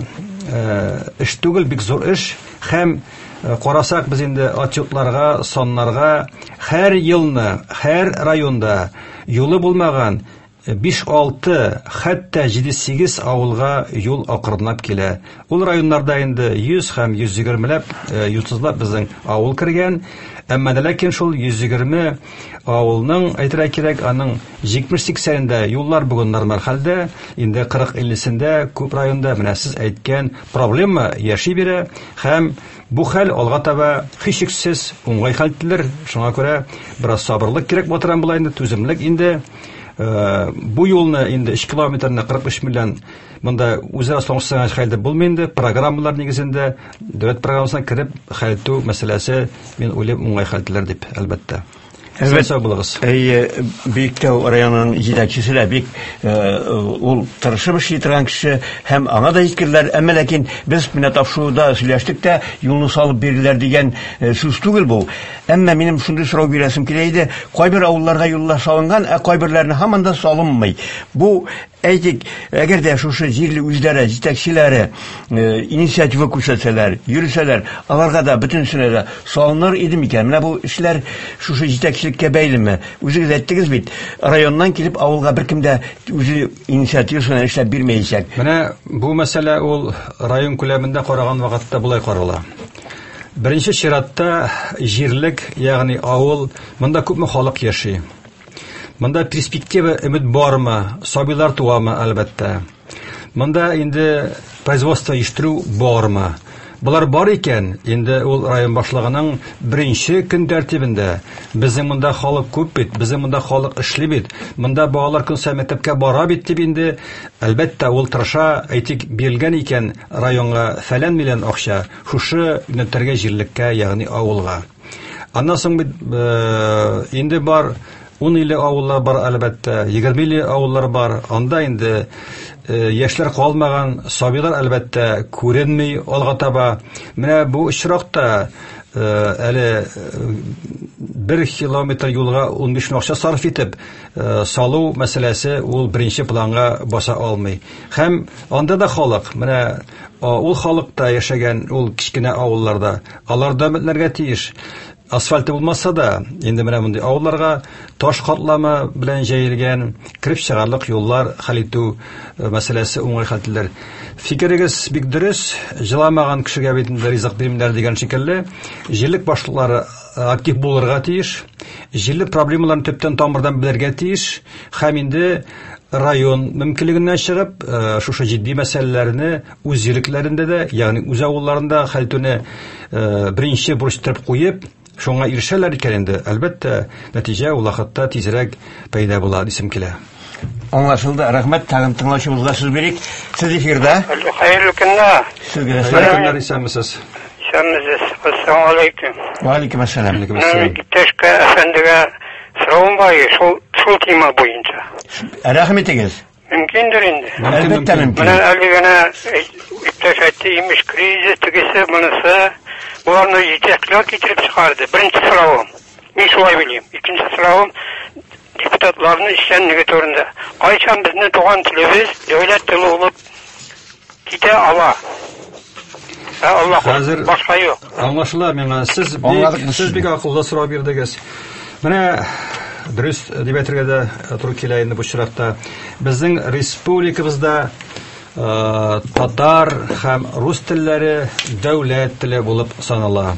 эш түгел, бик зур эш. Һәм карасак без инде отчетларга, саннарга һәр елны, һәр районда юлы булмаган 5-6, хәтта 7-8 авылга юл акырынлап килә. Ул районнарда инде 100 һәм 120ләп, 130лап безнең авыл кергән. Әмма ләкин шул 120 авылның әйтергә кирәк, аның 70-80-дә юллар бүген нормаль хәлдә, инде 40-50-сендә күп районда менә сез әйткән проблема яши бирә, һәм бу хәл алга таба һичшиксез уңай хәл ителер. Шуңа күрә бераз сабырлык кирәк батыран була инде, түземлек инде. Бу юлны инде 2 километрны 43 миллион монда үзара соңгысына хәлдә булмый. Программалар нигезендә дәүләт программасына кирип хәлтү мәсьәләсе мин уйлап уңай хәлтләр дип әлбәттә. Биектау районының җитәкчесе бик ул тырышып эшли торган кеше һәм аңа да җиткерләр, әмма ләкин без менә тапшыруда сөйләштек тә, юлны салып бирделәр дигән сүз түгел бу. Әмма минем шундый сорау бирәсем килә иде. Кайбер авылларга юллар салынган, ә кайберләрне һаман да салынмый. Бу әйтик, әгәр дә шушы җирле үзләре, җитәкчеләре инициатива күрсәтсәләр, йөрсәләр, аларга да бөтенсенә дә салыныр иде микән? Менә бу эшләр шушы җитәкчелеккә бәйлеме? Үзегез әйттегез бит, районнан килеп авылга беркем дә үзе инициативасын эшләп бирмәячәк. Менә бу мәсьәлә ул район күләмендә караган вакытта булай карала. Беренче чиратта җирлек, ягъни авыл, монда күпме халык яши. Монда перспектива өмет бармы? Сабыйлар туамы, әлбәттә. Монда инде производство җитештерү бармы? Булар бар икән, инде ул район башлыгының беренче көн тәртибендә. Безнең монда халык күп бит, безнең монда халык эшли бит. Монда балалар көн саен мәктәпкә бара бит дип инде, әлбәттә ул тырыша, әйтик, бирелгән икән районга фәлән миллион акча, шушы юнәтергә җирлеккә, ягъни авылга. Аннан соң бит инде бар 10 иле авыллар бар, әлбәттә, 20 иле авыллар бар. Анда инде яшьләр калмаган, сабыйлар әлбәттә күренми алга таба. Менә бу очракта әле 1 километр юлга 15 миллион акча сарыф итеп салу мәсьәләсе ул беренче планга баса алмый. Һәм анда да халык, менә ул халыкта яшәгән ул кичкенә авылларда, алар да мәтләргә тиеш. Асфальты булмаса да, инде менә мондый авылларга таш катламы белән җәелгән кирип чыгарлык юллар хәл итү мәсьәләсе уңай хәтләр. Фикерегез бик дөрес, җыламаган кешегә бит ризык бирмиләр дигән шикелле, җирлек башлыклары актив булырга тиеш, җирлек проблемаларын төптән тамырдан белергә тиеш, һәм инде район мөмкинлегеннән чыгып, шушы җитди мәсьәләләрне үз җирлекләрендә дә, ягъни үз авылларында хәл итүне беренче бурыч итеп куеп, шуңа ирешәләр икән инде. Әлбәттә, нәтиҗә ул вакытта тизрәк пәйда була дисем килә. Аңлашылды. Рәхмәт, тагын тыңлаучыбызга сүз бирик. Сез эфирдә. Хәерле көннәр. Сезгә Хәерле исәнмесез. Ассаламу алейкум. Ва алейкум ассалам. Иптәшкә әфәндегә сорауым бар, шул тема буенча. Рәхмәтегез. Мөмкиндер инде. Әлбәттә мөмкин. Менә әле генә иптәш әйтте, имеш кризис тегесе, монысы буларны җитәкләр китереп чыгарды. Беренче сорауым. Мин шулай белим. Икенче сорауым депутатларны эшчәнлеге турында. Кайчан безнең туган телебез дәүләт теле булып китә ала? Алла башка юк. Аңлашыла миңа. Сез бик акыллы сорау бирдегез. Менә дөрес дип әйтергә дә туры килә инде бу чиратта. Безнең республикабызда татар һәм рус телләре дәүләт теле булып санала.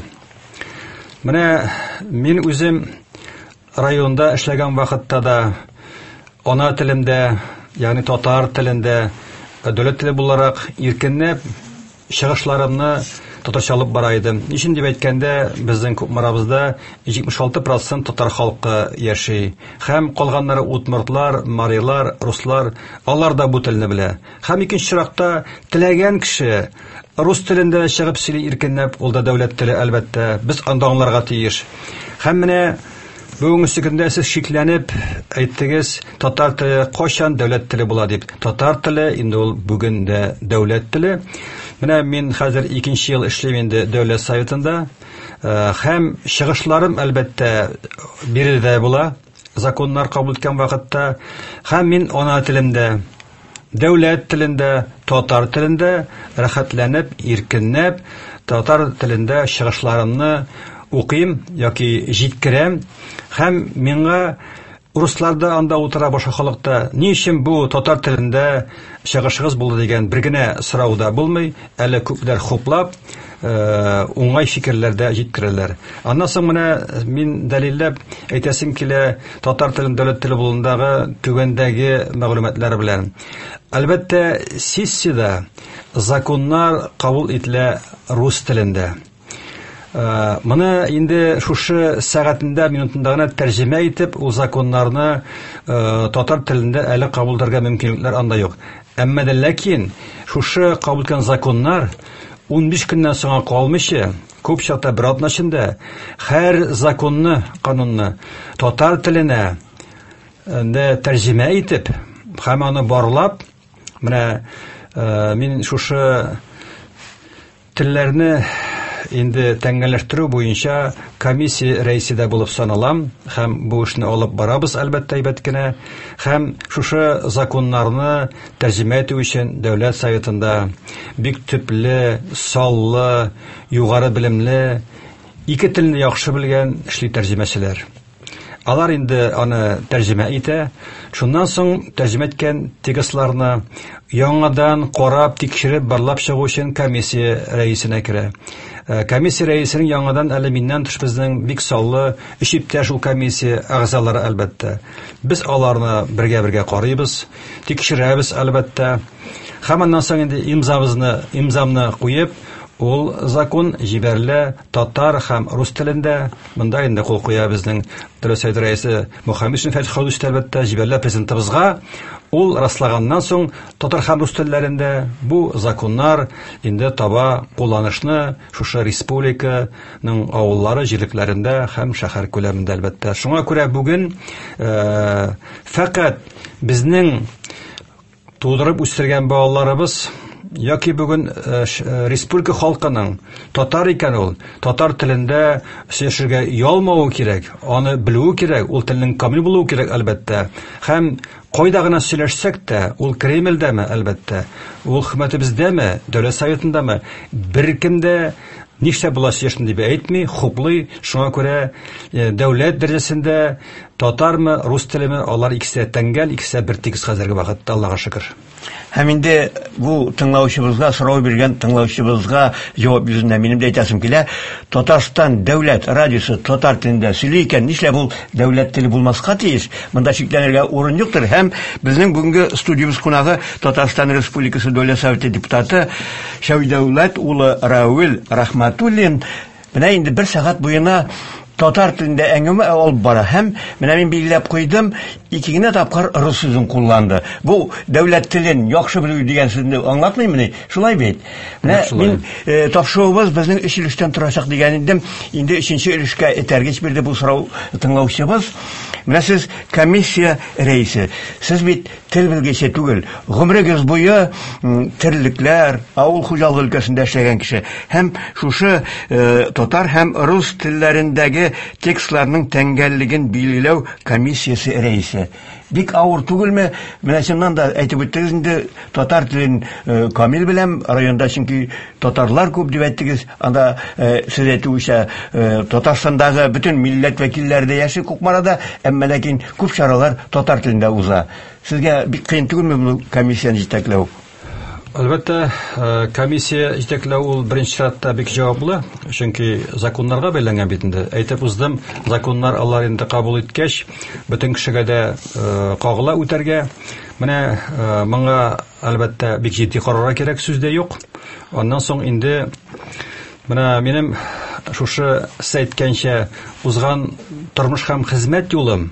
Менә мин үзем районда эшләгән вакытта да ана телемдә, ягъни татар телендә дәүләт теле буларак иркенләп чыгышларымны татарча алып бара идем. Ничек дип әйткәндә, безнең күпмарабызда 76% татар халкы яши. Һәм калганнары утмыртлар, марилар, руслар, алар да бу телне белә. Һәм икенче чиракта теләгән кеше рус телендә чыгып сөйли иркенләп, ул да дәүләт теле әлбәттә. Без анда аңларга тиеш. Һәм менә бүгенге көндә сез шикләнеп әйттегез, татар теле кайчан дәүләт теле була дип. Татар теле инде ул бүген дә дәүләт теле. Менә мин хәзер 2нче ел эшлим инде дәүләт советында. Һәм чыгышларым әлбәттә бирелдә була, законнар кабул иткән вакытта. Һәм мин ана телемдә, дәүләт телендә, татар телендә рәхәтләнеп, иркенләп, татар телендә чыгышларымны укыйм яки җиткерәм. Һәм миңа русларда анда утыра башка халыкта ни өчен бу татар телендә чыгышыгыз булды дигән бер генә сорауда булмый, әле күпләр хуплап, уңай фикерләрдә җиткерәләр. Аннан соң менә мин дәлилләп әйтәсем килә татар телен дәүләт теле булуындагы түбәндәге мәгълүматлар белән. Әлбәттә, сессиядә законнар кабул ителә рус телендә. Моны инде шушы сәгатендә, минутында гына тәрҗемә итеп, ул законнарны татар телендә әле кабул итәргә мөмкинлекләр анда юк. Әмма дә ләкин шушы кабул иткән законнар 15 көннән соң калмыйча, күп чакта бер атна эчендә һәр законны, канунны татар теленә тәрҗемә итеп, һәм аны барлап, менә мин шушы телләрне инде тәңгәлләштерү буенча комиссия рәисе дә булып саналам, һәм бу эшне алып барабыз әлбәттә әйбәт кенә, һәм шушы законнарны тәрҗемә итү өчен дәүләт советында бик төпле, саллы, югары белемле, ике телне яхшы белгән эшли тәрҗемәчеләр. Алар инде аны тәрҗемә итә, шуннан соң тәрҗемә иткән текстларны яңадан карап, тикшереп, барлап чыгу өчен комиссия рәисенә керә. Комиссия рәисенең яңадан әле миннән тыш безнең бик саллы иптәш ул комиссия әгъзалары әлбәттә. Без аларны бергә карыйбыз, тикшерәбез әлбәттә. Һәм аннан соң инде имзамны куеп, ул закон җибәрелә татар һәм рус телендә. Монда инде кул куя безнең Дәүләт рәисе Мөхәммәд Фәтхуллович әлбәттә җибәрелә президентыбызга. Ул раслаганнан соң татар һәм рус телләрендә бу законнар инде таба кулланышны шушы республиканың авыллары, җирлекләрендә һәм шәһәр күләмендә әлбәттә. Шуңа күрә бүген фәкать безнең тудырып үстергән балаларыбыз яки бүген республика халкының татар икән ул, татар телендә сөйләшергә ялмау кирәк, аны белү кирәк, ул телнең камил булуы кирәк әлбәттә. Һәм кайда гына сөйләшсәк тә, ул Кремльдәме әлбәттә, ул хөкүмәтебездәме, дәүләт советындамы, беркем дә нишләп була сөйләшен дип әйтми, хуплый. Шуңа күрә дәүләт дәрәҗәсендә татармы, рус телеме, алар икесе тәңгәл, икесе бер тигез хәзерге вакытта, Аллага шөкер. Һәм инде бу тыңлаучыбызга, сорау биргән тыңлаучыбызга җавап бирүне минем дә әйтәсем килә. Татарстан дәүләт радиосы татар телендә сөйли икән, нишләп ул дәүләт теле булмаска тиеш? Монда шикләнергә урын юктыр. Һәм безнең бүгенге студиябыз кунагы Татарстан Республикасы Дәүләт Советы депутаты Шәүдәүләт улы Рауил Рахматуллин менә инде 1 сәгать буена татар телендә әңгәмә алып бара. Һәм менә мин билгеләп куйдым, 2 генә тапкыр рус сүзен кулланды. Бу дәүләт телен яхшы белү дигән сүзне аңлатмыймыни? Шулай бит. Менә мин тапшыруыбыз безнең 3 өлештән торачак дигән идем. Инде 3нче өлешкә этәргеч бирде бу сорау тыңлаучыбыз. Менә сез комиссия рәисе. Сез бит тел белгече түгел. Гомрегез буе терлекләр, авыл хуҗалыгы өлкәсендә эшләгән кеше. Һәм шушы татар һәм рус телләрендәге текстларның тәңгәллеген билгеләү комиссиясе рәисе. Бик авыр түгелме? Менә шуннан да әйтеп үттегез инде татар телен камил беләм, районда чөнки татарлар күп дип әйттегез. Анда сез әйтүчә Татарстандагы бөтен милләт вәкилләре дә яши Кукмарада, әмма ләкин күп чаралар татар телендә уза. Сезгә бик кыен түгелме бу комиссияны җитәкләү? Әлбәттә, комиссия җитәкләү ул беренче чиратта бик җаваплы, чөнки законнарга бәйләнгән бит инде. Әйтеп уздым, законнар алар инде кабул иткәч, бөтен кешегә дә кагыла үтәргә. Менә моңа әлбәттә бик җитди карарга кирәк, сүз дә юк. Аннан соң инде менә минем шушы әйткәнчә узган тормыш һәм хезмәт юлым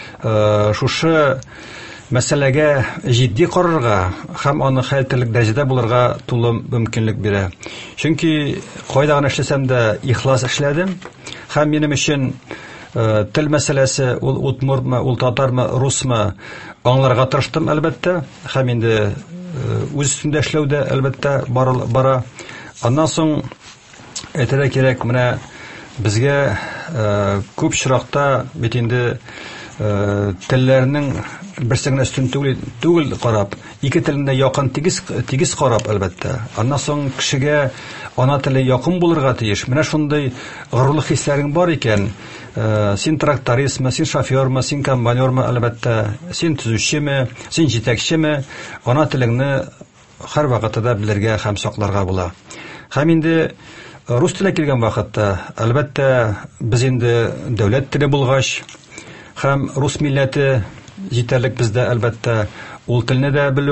шушы мәсьәләгә җитди карарга һәм аны хәлтерлек дәрәҗәдә булырга тулы мөмкинлек бирә. Чөнки кайда гына эшләсәм дә ихлас эшләдем. Һәм минем өчен тел мәсьәләсе ул удмуртмы, ул татармы, русмы аңларга тырыштым әлбәттә. Һәм инде үз өстендә эшләүдә әлбәттә бара. Аннан соң әйтергә кирәк, менә безгә күп чиракта бит инде телләрнең берсенә өстен түгел карап, ике телендә якын тигез карап әлбәттә. Аннан соң кешегә ана теле якын булырга тиеш. Менә шундый горурлык хисләрең бар икән. Син трактористмы, син шофёрмы, син комбайнермы әлбәттә, син төзүчеме, син җитәкчеме, ана телеңне һәр вакытта белергә һәм сакларга була. Һәм инде рус теле килгән вакытта, әлбәттә, без инде дәүләт теле булгач, һәм рус милләте җитәрлек бездә әлбәттә ул телне дә белү,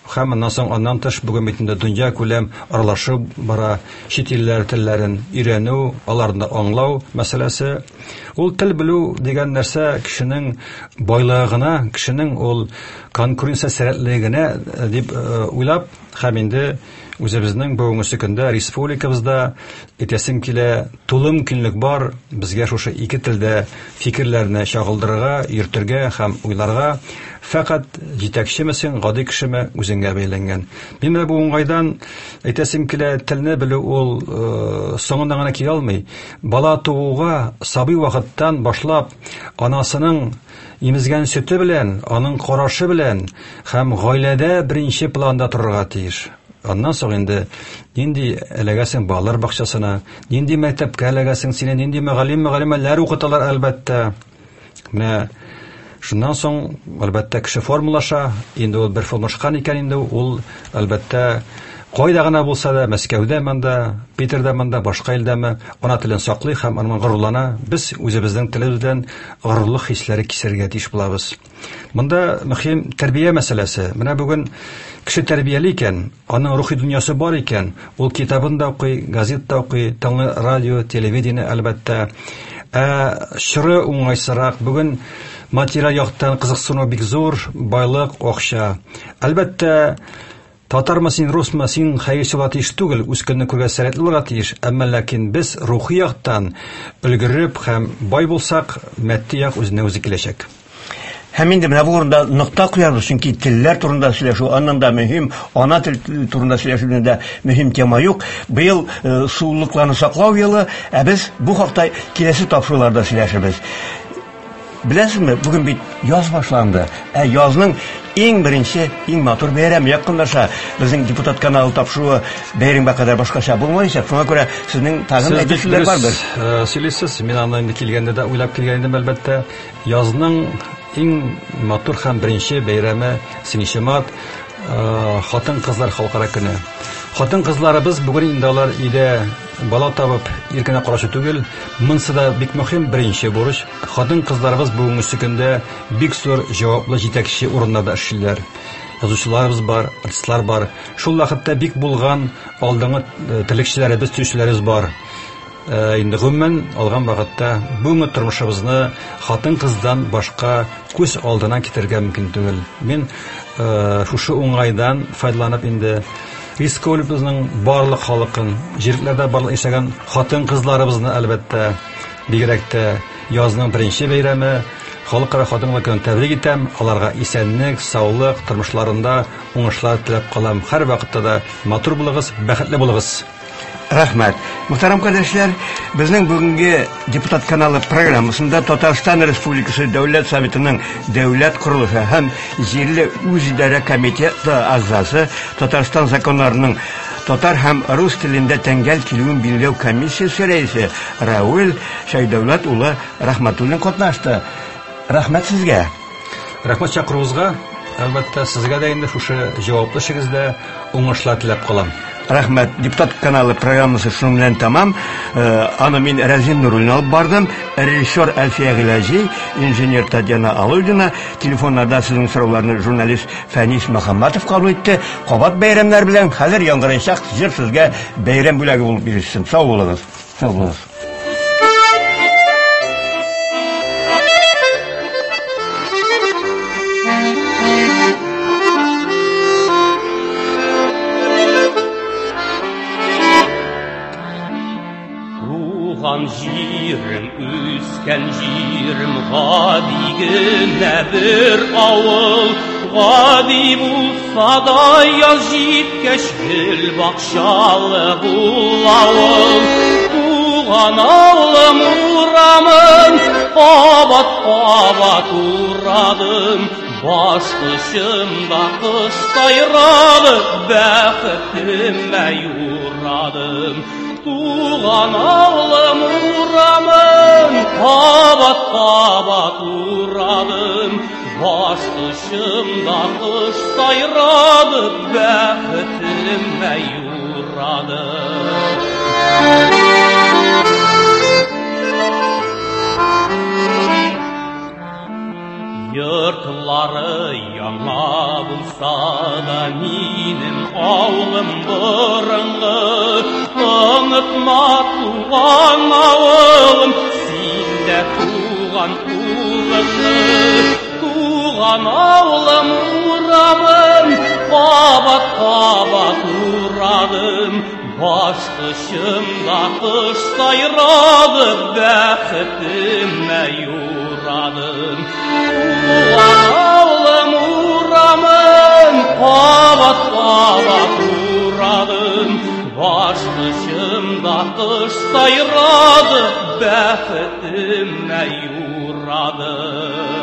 һәм аннан тыш бүген битендә дөнья күләм аралашып бара, чит илләр телләрен өйрәнү, аларны аңлау мәсьәләсе. Ул тел белү дигән нәрсә кешенең байлыгына, кешенең ул конкуренция сәләтлегенә дип уйлап, һәм инде үзебезнең бүгенге көндә республикабызда әйтәсем килә, тулым көнлек бар, безгә шушы ике телдә фикерләрне чагылдырырга, йөртергә һәм уйларга. Фәкать җитәкчемесең, гади кешеме үзеңгә бәйләнгән. Мин бу уңайдан әйтәсем килә, телне белү ул соңыннан гына килә алмый. Бала тууга сабый вакыттан башлап анасының имезгән сөте белән, аның карашы белән һәм гаиләдә беренче планда торырга тиеш. Аннан соң инде нинди эләгәсең балалар бакчасына, нинди мәктәпкә эләгәсең, сине нинди мөгаллимәләр укыталар әлбәттә. Менә шуннан соң әлбәттә кеше формулаша, инде ул бер формулашкан икән, инде ул әлбәттә кайда гына булса да, Мәскәүдә монда, Питердә монда, башка илдәме, ана телен саклый һәм аның горурлана. Без үзебезнең телебездән горурлык хисләре кисергә тиеш булабыз. Монда мөһим тәрбия мәсьәләсе. Менә бүген кеше тәрбияли икән, аның рухи дөньясы бар икән, ул китабын да укый, газетта укый, таңны радио, телевидение әлбәттә. Чоры уңайсырак. Бүген материал яктан кызыксыну бик зур, байлык, акча. Әлбәттә татармы син, русмы син хәйрчеләр тиеш түгел, үз көнне күргән сәләтле булырга тиеш. Әмма ләкин без рухи яктан өлгереп һәм бай булсак, матди як үзенә үзе киләчәк. Һәм инде менә бу урында нокта куябыз, чөнки телләр турында сөйләшү аннан да мөһим, ана тел турында сөйләшүдән дә мөһим тема юк. Быел сулыкларны саклау елы, без бу хакта киләсе тапшыруларда сөйләшәбез. Беләсезме, бүген бит яз башланды. Язның иң беренче, иң матур бәйрәме якынлаша. Безнең депутат каналы тапшыруы бәйрәмгә кадәр башкача булмаячак. Шуңа күрә сезнең тагын әйтүләр барбыр. Сөйләсез, мин аны инде килгәндә дә уйлап килгән идем, әлбәттә. Язның иң матур һәм беренче бәйрәме 8 март хатын-кызлар халыкара көне. Хатын-кызларыбыз бүген инде алар өйдә бала табып иркенә карашы түгел. Монсы да бик мөһим беренче бурыч. Хатын-кызларыбыз бүгенге көндә бик зур җаваплы җитәкче урыннарда эшлиләр. Язучыларыбыз бар, артистлар бар. Шул вакытта бик булган алдынгы телекчеләребез, төшүләребез бар. Инде гомумән алган вакытта бүгенге тормышыбызны хатын-кыздан башка күз алдына китергә мөмкин түгел. Мин шушы уңайдан файдаланып инде республикабызның барлык халыкын, җирлекләрдә барлык яшәгән хатын-кызларыбызны әлбәттә бигрәк тә язның беренче бәйрәме халыкара хатын-кызлар көнен тәбрик итәм. Аларга исәнлек, саулык, тормышларында уңышлар теләп калам. Һәр вакытта да матур булыгыз, бәхетле булыгыз. Рәхмәт. Мөхтәрәм кардәшләр, безнең бүгенге депутат каналы программасында Татарстан Республикасы Дәүләт Советының дәүләт курылышы һәм җирле үзидарә комитеты әгъзасы, Татарстан законнарының татар һәм рус телендә тәңгәл килүен билгеләү комиссиясе рәисе Равил Шәйдәүләт улы Рәхмәтуллин катнашты. Рәхмәт сезгә. Рәхмәт чакыруыгызга. Әлбәттә сезгә дә инде шушы җаваплы эшегездә уңышлар теләп калам. Рәхмәт. Депутат каналы программасы шуның белән тәмам. Аны мин Рәзин Нуруллин алып бардым. Режиссер Әлфия Гыйлаҗи, инженер Татьяна Алудина, телефоннарда сезнең сорауларны журналист Фәнис Мөхәммәтов кабул итте. Кабат бәйрәмнәр белән хәзер яңгырayacak җыр сезгә бәйрәм бүләге булып бирелсен. Сау булыгыз. Сау булыгыз. Җирем, үскән җирем, гади генә бер авыл, гади булса да яз җиткәч гөл бакчалы булавыл. Туган авылым урамын, кабат-кабат урадым, башлычымда кыш сайрады, бәхетемә юрадым. Туган авылым урамын, кабат-кабат урадым, башлычымда кыш сайрады, бәхетемә юрадым. Йортлары яңа булса да минем авылым борынгы, Онытма туган авылым, синдә туган улымны. Туган авылым урамын, кабат-кабат урадым, Башкышымда кыш сайрады, бәхетемә юрадым. Туган авылым урамын, кабат-кабат урадым, Башкышымда кыш сайрады, бәхетемә юрадым.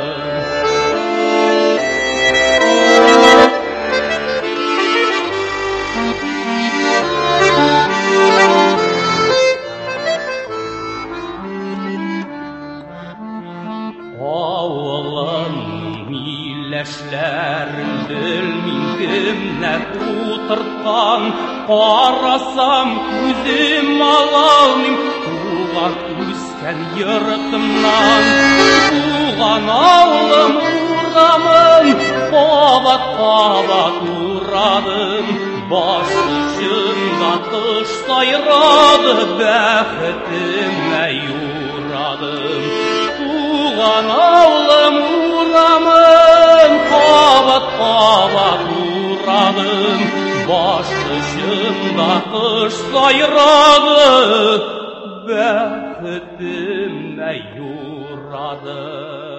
Милләшләрен белмим кемнәр утырткан, Карасам күзем алалмыйм туган үскән йортымнан. Туган авылым урамын, кабат-кабат урадым, Башкышымда кыш сайрады, бәхетемә юрадым. Туган авылым урамын, кабат-кабат урадым, Башкышымда кыш сайрады, бәхетемә юрадым.